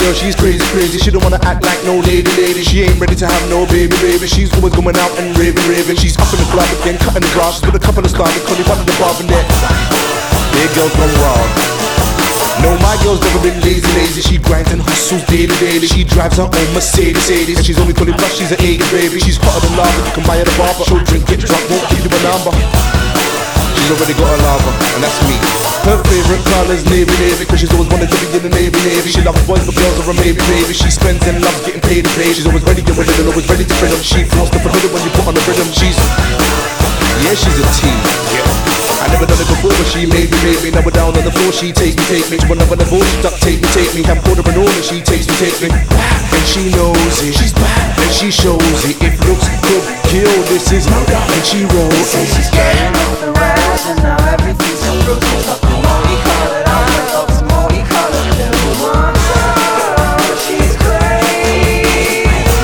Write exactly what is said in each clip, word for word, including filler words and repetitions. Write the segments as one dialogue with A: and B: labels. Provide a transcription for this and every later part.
A: girl, she's crazy, crazy. She don't wanna act like no lady, lady. She ain't ready to have no baby, baby. She's always going out and raving, raving. She's up in the club again, cutting the grass. She's with a couple of stars, calling one of the bar and there. Big girls gone wild. No, my girl's never been lazy, lazy. She grinds and hustles daily, daily. She drives her own Mercedes, Mercedes. And she's only twenty plus, she's an eighty, baby. She's hotter than lava, you can buy her the bar, but she'll drink, get drunk, won't give you a number. She's already got a lover, and that's me. Her favourite colour's navy, navy, cause she's always wanted to be in the navy, navy. She loves boys, but girls are a maybe, baby. She spends and loves getting paid and paid. She's always ready to win and always ready to win them. She feels the forbidden when you put on the rhythm. She's, yeah, she's a team, yeah. I never done it before, but she made me, made me. Now we're down on the floor, she take me, take me. When I'm on the ball, she duct tape me, take me. I'm quarter and all, and she takes me, takes me. And she knows it, she's bad, and she shows it. If looks could kill, this is no doubt. And she rolls it.
B: She's getting off the rails, and now everything's so blue. She's got the multicolored eyes, got the multicolored little ones. Oh, she's crazy.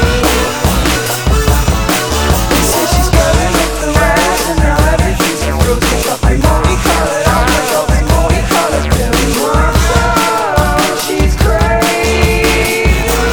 B: They say she's getting off the rails, and now everything's so blue. She's got the multicolored eyes, got the multicolored little ones. Oh, she's crazy.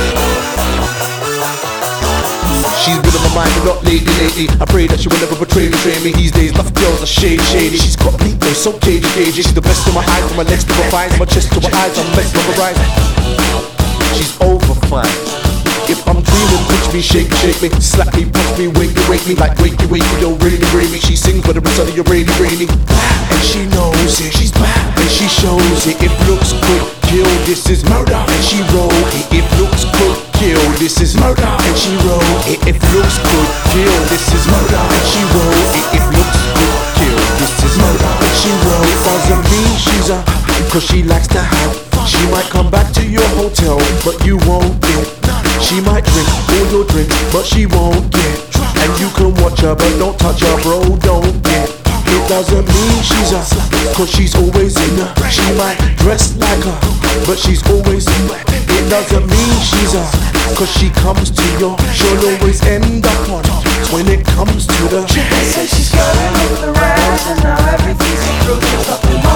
A: She's been on my mind a lot lately, lately. I pray that she will never betray, betray me. These days, love girls are shady, shady. She's got me, though, so cagey, cagey. She's the best of my eyes, from my legs to her thighs, my chest to her eyes, I'm best of her eyes. She's over fine. If I'm dreaming, pinch me, shake me, shake me, slap me, punch me, wake me, wake me, like wake me, wake me, don't really, really. She sings whether it's sunny or rainy, rainy. And she knows it, she's bad, and she shows it. If looks could kill, this is murder. And she roll it. If looks could kill, this is murder. And she roll it. If looks could kill, this is murder. And she roll it. If looks could kill, this is murder. And she roll it. Doesn't mean she's a, cause she likes to have. She might come back to your hotel, but you won't get. She might drink all your drinks, but she won't get. And you can watch her, but don't touch her, bro, don't get. It doesn't mean she's a, cause she's always in her. She might dress like her, but she's always in her. It doesn't mean she's a, cause she comes to your, she'll always end up on it. When it comes to the,
B: They say she's getting off the rails, and now everything's so blue. She's got the